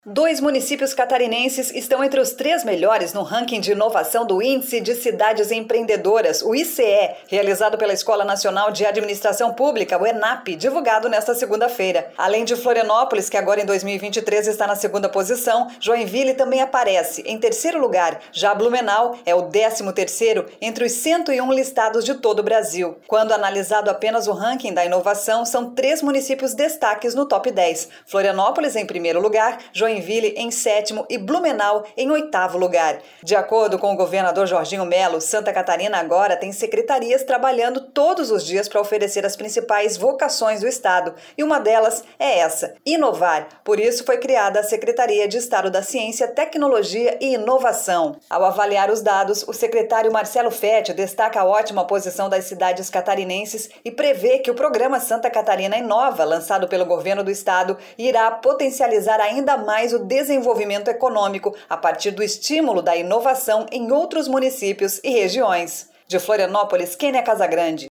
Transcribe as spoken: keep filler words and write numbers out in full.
Dois municípios catarinenses estão entre os três melhores no ranking de inovação do Índice de Cidades Empreendedoras, o I C E, realizado pela Escola Nacional de Administração Pública, o ENAP, divulgado nesta segunda-feira. Além de Florianópolis, que agora em dois mil e vinte e três está na segunda posição, Joinville também aparece em terceiro lugar. Já Blumenau é o décimo terceiro entre os cento e um listados de todo o Brasil. Quando analisado apenas o ranking da inovação, são três municípios destaques no top dez. Florianópolis em primeiro lugar, Joinville Joinville em sétimo e Blumenau em oitavo lugar. De acordo com o governador Jorginho Melo, Santa Catarina agora tem secretarias trabalhando todos os dias para oferecer as principais vocações do estado, e uma delas é essa, inovar. Por isso foi criada a Secretaria de Estado da Ciência, Tecnologia e Inovação. Ao avaliar os dados, o secretário Marcelo Fetti destaca a ótima posição das cidades catarinenses e prevê que o programa Santa Catarina Inova, lançado pelo governo do estado, irá potencializar ainda mais o desenvolvimento econômico a partir do estímulo da inovação em outros municípios e regiões. De Florianópolis, Kênia Casagrande.